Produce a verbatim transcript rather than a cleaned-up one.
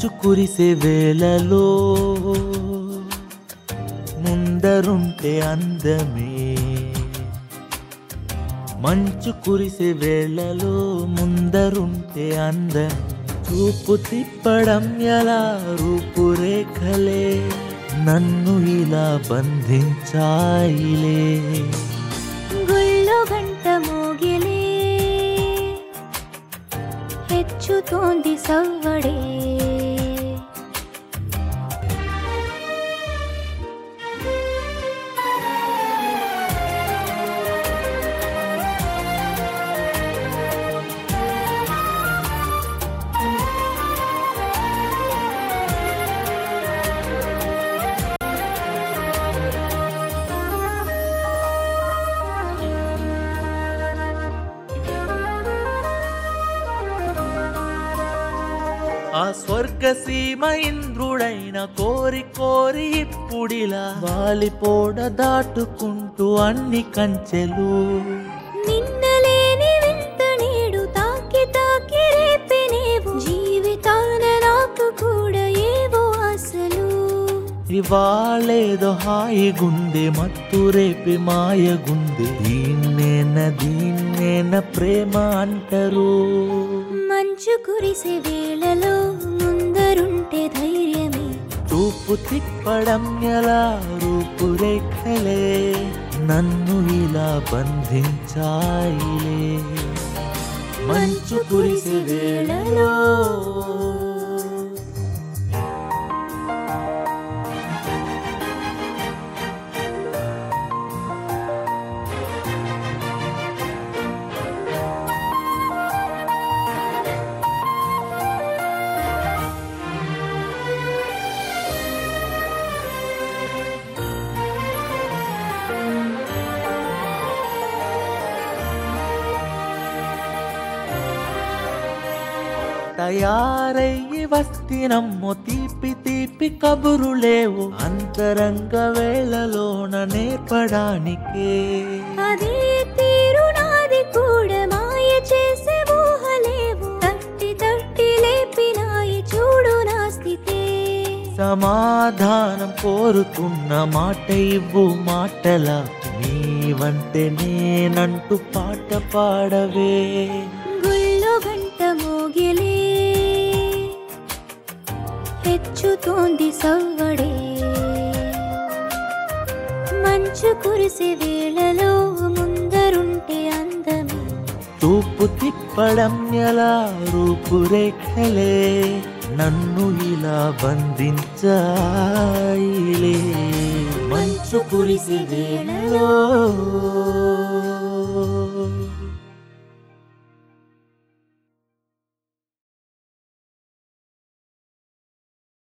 మంచు కురిసే వేళలో ముందరుంటే అందమే, మంచు కురిసే వేళలో ముందరుంటే అందం, చూపు తిప్పడం ఎలా రూపురేఖలే నన్ను ఇలా బంధించాయిలే. గుళ్ళో గంట మోగిలే హెచ్చుతోంది సవ్వడే, ఆ స్వర్గసీమ ఇంద్రుడైన కోరి కోరి ఇప్పుడిలా వాలిపోడ దాటుకుంటూ అన్ని కంచెలు, నిన్నలేని వింత నేడు తాకి తాకి రేపినేవు, జీవితాన నాకు కూడా ఏవో ఆశలు. ఇవాళేదో హాయిగుంది మత్తు రేపి మాయగుంది, దీన్నేన దీన్నేన ప్రేమ అంటారు. మంచు కురిసే వేళలో ముందరుంటే ధైర్యమే, చూపు తిప్పడం ఎలా రూపురేఖలే నన్ను ఇలా బంధించాయిలే. మంచు కురిసే వేళలో తయారయ్యి వస్తినమ్మో తీపి తీపి కబురులేవు, అంతరంగ వేళలోన నేర్పడానికే. అదే తీరు నాది కూడా మాయ చేసే ఊహలేవు, తట్టి తట్టి లేపినాయి చూడు నా స్థితే. సమాధానం కోరుతున్న మాట ఇవ్వు మాటలా, నీవంటే నేనంటూ పాట పాడవే. గుళ్ళో గంట మోగిలే హెచ్చుతోంది సవ్వడే, మంచు కురిసే వేళలో ముందరుంటే అందమే, చూపు తిప్పడం ఎలా రూపురేఖలే నన్ను ఇలా బంధించాయిలే. మంచు కురిసే వేళలో